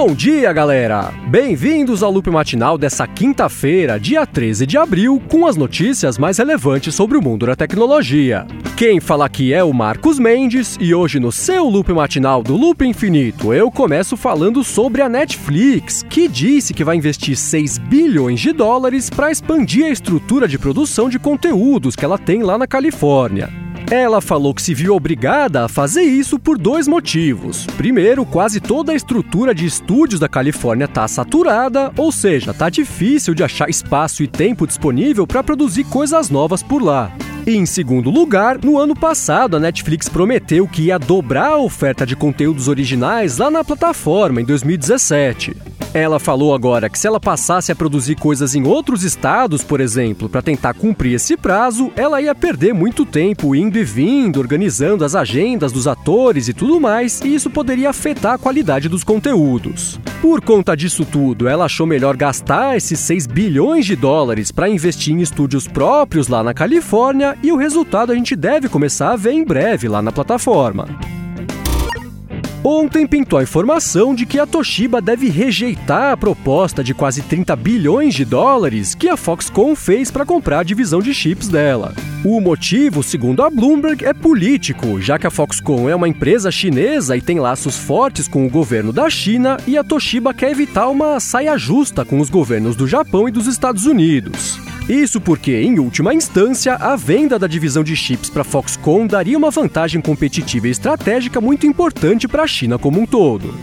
Bom dia, galera! Bem-vindos ao Loop Matinal dessa quinta-feira, dia 13 de abril, com as notícias mais relevantes sobre o mundo da tecnologia. Quem fala aqui é o Marcos Mendes e hoje no seu Loop Matinal do Loop Infinito eu começo falando sobre a Netflix, que disse que vai investir 6 bilhões de dólares para expandir a estrutura de produção de conteúdos que ela tem lá na Califórnia. Ela falou que se viu obrigada a fazer isso por dois motivos. Primeiro, quase toda a estrutura de estúdios da Califórnia está saturada, ou seja, está difícil de achar espaço e tempo disponível para produzir coisas novas por lá. E em segundo lugar, no ano passado a Netflix prometeu que ia dobrar a oferta de conteúdos originais lá na plataforma em 2017. Ela falou agora que se ela passasse a produzir coisas em outros estados, por exemplo, para tentar cumprir esse prazo, ela ia perder muito tempo indo e vindo, organizando as agendas dos atores e tudo mais, e isso poderia afetar a qualidade dos conteúdos. Por conta disso tudo, ela achou melhor gastar esses 6 bilhões de dólares para investir em estúdios próprios lá na Califórnia, e o resultado a gente deve começar a ver em breve lá na plataforma. Ontem pintou a informação de que a Toshiba deve rejeitar a proposta de quase 30 bilhões de dólares que a Foxconn fez para comprar a divisão de chips dela. O motivo, segundo a Bloomberg, é político, já que a Foxconn é uma empresa chinesa e tem laços fortes com o governo da China, e a Toshiba quer evitar uma saia justa com os governos do Japão e dos Estados Unidos. Isso porque, em última instância, a venda da divisão de chips para a Foxconn daria uma vantagem competitiva e estratégica muito importante para a China como um todo.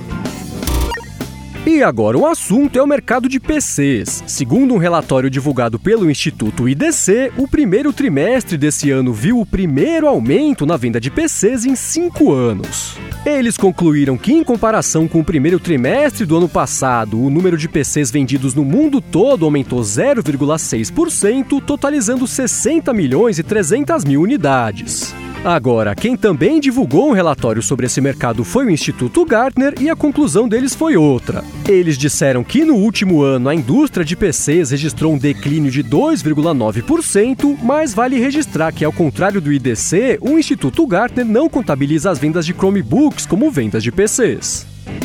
E agora o assunto é o mercado de PCs. Segundo um relatório divulgado pelo Instituto IDC, o primeiro trimestre desse ano viu o primeiro aumento na venda de PCs em 5 anos. Eles concluíram que, em comparação com o primeiro trimestre do ano passado, o número de PCs vendidos no mundo todo aumentou 0,6%, totalizando 60 milhões e 300 mil unidades. Agora, quem também divulgou um relatório sobre esse mercado foi o Instituto Gartner, e a conclusão deles foi outra. Eles disseram que no último ano a indústria de PCs registrou um declínio de 2,9%, mas vale registrar que, ao contrário do IDC, o Instituto Gartner não contabiliza as vendas de Chromebooks como vendas de PCs.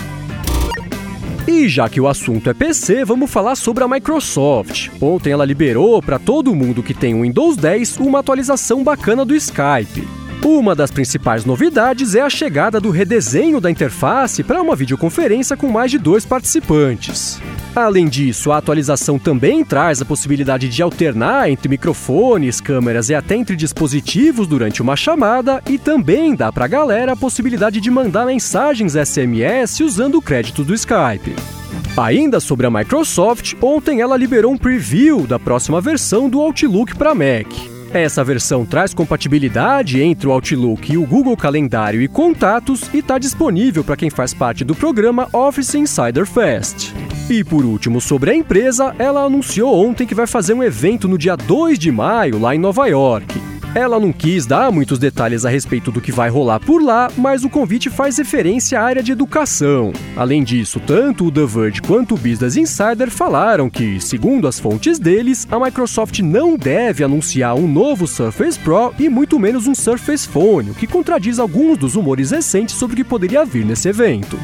E já que o assunto é PC, vamos falar sobre a Microsoft. Ontem ela liberou para todo mundo que tem o Windows 10 uma atualização bacana do Skype. Uma das principais novidades é a chegada do redesenho da interface para uma videoconferência com mais de 2 participantes. Além disso, a atualização também traz a possibilidade de alternar entre microfones, câmeras e até entre dispositivos durante uma chamada, e também dá para a galera a possibilidade de mandar mensagens SMS usando o crédito do Skype. Ainda sobre a Microsoft, ontem ela liberou um preview da próxima versão do Outlook para Mac. Essa versão traz compatibilidade entre o Outlook e o Google Calendário e Contatos e está disponível para quem faz parte do programa Office Insider Fest. E por último, sobre a empresa, ela anunciou ontem que vai fazer um evento no dia 2 de maio lá em Nova York. Ela não quis dar muitos detalhes a respeito do que vai rolar por lá, mas o convite faz referência à área de educação. Além disso, tanto o The Verge quanto o Business Insider falaram que, segundo as fontes deles, a Microsoft não deve anunciar um novo Surface Pro e muito menos um Surface Phone, o que contradiz alguns dos rumores recentes sobre o que poderia vir nesse evento.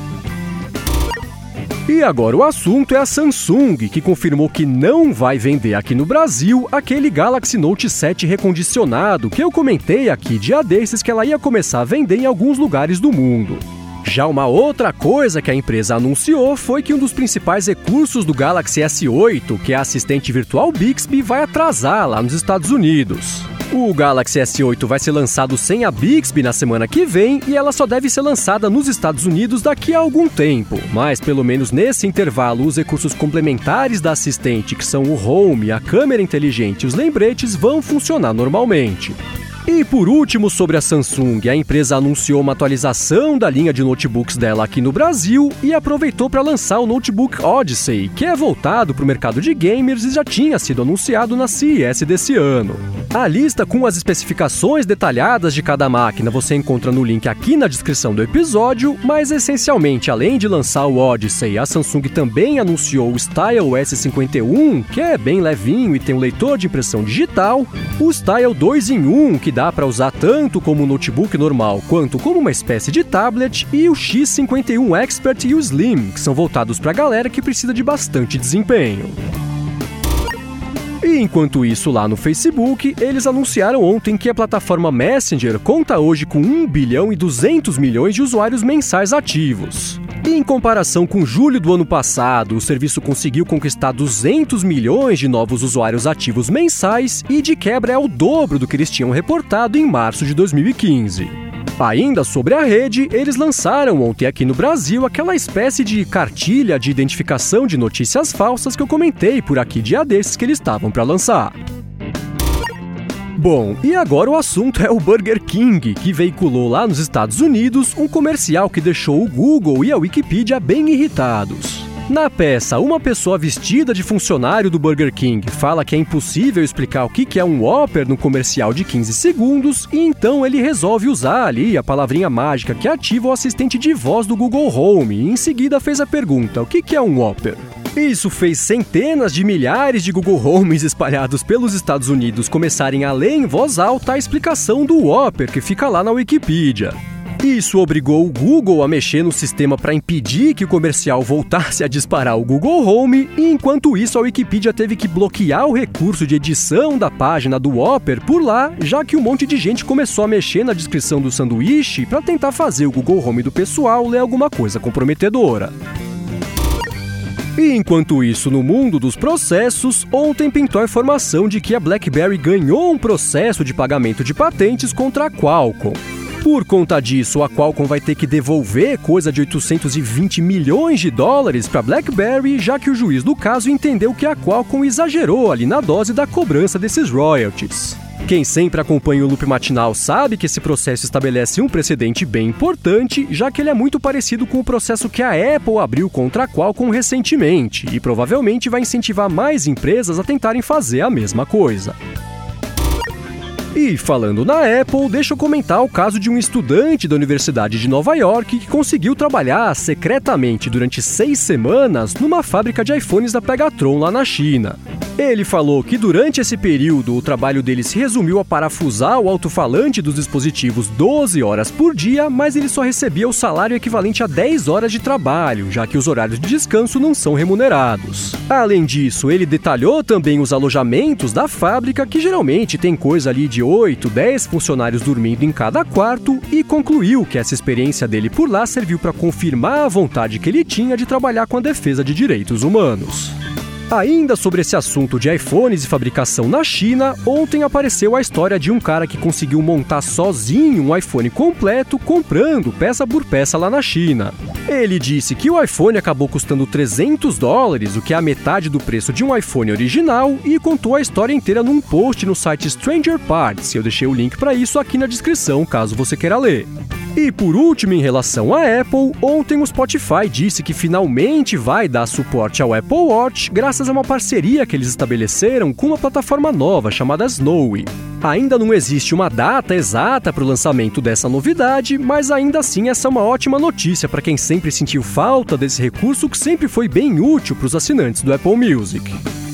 E agora o assunto é a Samsung, que confirmou que não vai vender aqui no Brasil aquele Galaxy Note 7 recondicionado que eu comentei aqui dia desses que ela ia começar a vender em alguns lugares do mundo. Já uma outra coisa que a empresa anunciou foi que um dos principais recursos do Galaxy S8, que é a assistente virtual Bixby, vai atrasar lá nos Estados Unidos. O Galaxy S8 vai ser lançado sem a Bixby na semana que vem e ela só deve ser lançada nos Estados Unidos daqui a algum tempo. Mas pelo menos nesse intervalo, os recursos complementares da assistente, que são o Home, a câmera inteligente e os lembretes, vão funcionar normalmente. E por último, sobre a Samsung, a empresa anunciou uma atualização da linha de notebooks dela aqui no Brasil e aproveitou para lançar o notebook Odyssey, que é voltado para o mercado de gamers e já tinha sido anunciado na CES desse ano. A lista com as especificações detalhadas de cada máquina você encontra no link aqui na descrição do episódio, mas essencialmente, além de lançar o Odyssey, a Samsung também anunciou o Style S51, que é bem levinho e tem um leitor de impressão digital, o Style 2 em 1, que dá dá para usar tanto como um notebook normal quanto como uma espécie de tablet, e o X51 Expert e o Slim, que são voltados para a galera que precisa de bastante desempenho. E enquanto isso, lá no Facebook, eles anunciaram ontem que a plataforma Messenger conta hoje com 1 bilhão e 200 milhões de usuários mensais ativos. E em comparação com julho do ano passado, o serviço conseguiu conquistar 200 milhões de novos usuários ativos mensais e de quebra é o dobro do que eles tinham reportado em março de 2015. Ainda sobre a rede, eles lançaram ontem aqui no Brasil aquela espécie de cartilha de identificação de notícias falsas que eu comentei por aqui dia desses que eles estavam para lançar. Bom, e agora o assunto é o Burger King, que veiculou lá nos Estados Unidos um comercial que deixou o Google e a Wikipedia bem irritados. Na peça, uma pessoa vestida de funcionário do Burger King fala que é impossível explicar o que é um Whopper no comercial de 15 segundos, e então ele resolve usar ali a palavrinha mágica que ativa o assistente de voz do Google Home, e em seguida fez a pergunta: o que é um Whopper? Isso fez centenas de milhares de Google Homes espalhados pelos Estados Unidos começarem a ler em voz alta a explicação do Whopper que fica lá na Wikipedia. Isso obrigou o Google a mexer no sistema para impedir que o comercial voltasse a disparar o Google Home, e enquanto isso a Wikipedia teve que bloquear o recurso de edição da página do Whopper por lá, já que um monte de gente começou a mexer na descrição do sanduíche para tentar fazer o Google Home do pessoal ler alguma coisa comprometedora. E enquanto isso, no mundo dos processos, ontem pintou a informação de que a BlackBerry ganhou um processo de pagamento de patentes contra a Qualcomm. Por conta disso, a Qualcomm vai ter que devolver coisa de 820 milhões de dólares para a BlackBerry, já que o juiz do caso entendeu que a Qualcomm exagerou ali na dose da cobrança desses royalties. Quem sempre acompanha o Loop Matinal sabe que esse processo estabelece um precedente bem importante, já que ele é muito parecido com o processo que a Apple abriu contra a Qualcomm recentemente, e provavelmente vai incentivar mais empresas a tentarem fazer a mesma coisa. E falando na Apple, deixa eu comentar o caso de um estudante da Universidade de Nova York que conseguiu trabalhar secretamente durante 6 semanas numa fábrica de iPhones da Pegatron lá na China. Ele falou que durante esse período o trabalho dele se resumiu a parafusar o alto-falante dos dispositivos 12 horas por dia, mas ele só recebia o salário equivalente a 10 horas de trabalho, já que os horários de descanso não são remunerados. Além disso, ele detalhou também os alojamentos da fábrica, que geralmente tem coisa ali de 8, 10 funcionários dormindo em cada quarto, e concluiu que essa experiência dele por lá serviu para confirmar a vontade que ele tinha de trabalhar com a defesa de direitos humanos. Ainda sobre esse assunto de iPhones e fabricação na China, ontem apareceu a história de um cara que conseguiu montar sozinho um iPhone completo comprando peça por peça lá na China. Ele disse que o iPhone acabou custando $300, o que é a metade do preço de um iPhone original, e contou a história inteira num post no site Stranger Parts. Eu deixei o link para isso aqui na descrição, caso você queira ler. E por último, em relação à Apple, ontem o Spotify disse que finalmente vai dar suporte ao Apple Watch graças a uma parceria que eles estabeleceram com uma plataforma nova chamada Snowy. Ainda não existe uma data exata para o lançamento dessa novidade, mas ainda assim essa é uma ótima notícia para quem sempre sentiu falta desse recurso que sempre foi bem útil para os assinantes do Apple Music.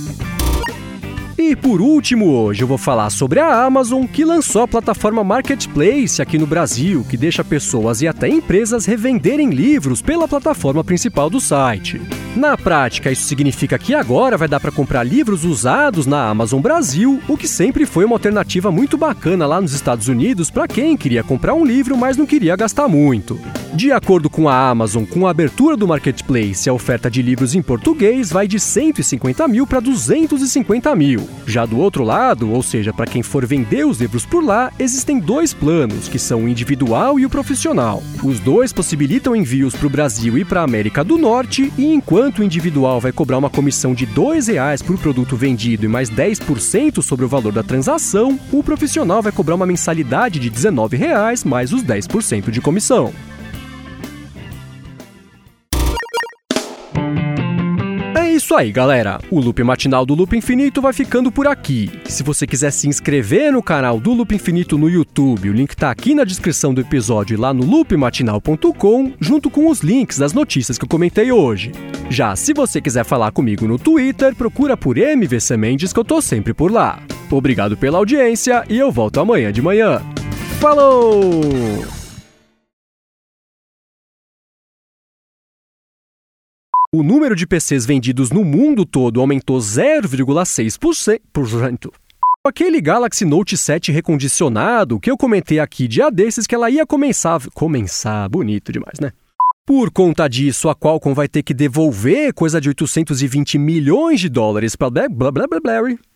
E por último, hoje eu vou falar sobre a Amazon, que lançou a plataforma Marketplace aqui no Brasil, que deixa pessoas e até empresas revenderem livros pela plataforma principal do site. Na prática, isso significa que agora vai dar para comprar livros usados na Amazon Brasil, o que sempre foi uma alternativa muito bacana lá nos Estados Unidos para quem queria comprar um livro, mas não queria gastar muito. De acordo com a Amazon, com a abertura do Marketplace, a oferta de livros em português vai de 150 mil para 250 mil. Já do outro lado, ou seja, para quem for vender os livros por lá, existem 2 planos, que são o individual e o profissional. Os 2 possibilitam envios para o Brasil e para a América do Norte, e enquanto o individual vai cobrar uma comissão de R$2 por produto vendido e mais 10% sobre o valor da transação, o profissional vai cobrar uma mensalidade de R$19 mais os 10% de comissão. É isso aí, galera. O Loop Matinal do Loop Infinito vai ficando por aqui. Se você quiser se inscrever no canal do Loop Infinito no YouTube, o link tá aqui na descrição do episódio e lá no loopmatinal.com, junto com os links das notícias que eu comentei hoje. Já se você quiser falar comigo no Twitter, procura por MVC Mendes, que eu tô sempre por lá. Obrigado pela audiência e eu volto amanhã de manhã. Falou! O número de PCs vendidos no mundo todo aumentou 0,6%. Aquele Galaxy Note 7 recondicionado que eu comentei aqui dia desses que ela ia começar bonito demais, né? Por conta disso, a Qualcomm vai ter que devolver coisa de 820 milhões de dólares para BlaBlaBlaBlaBerry.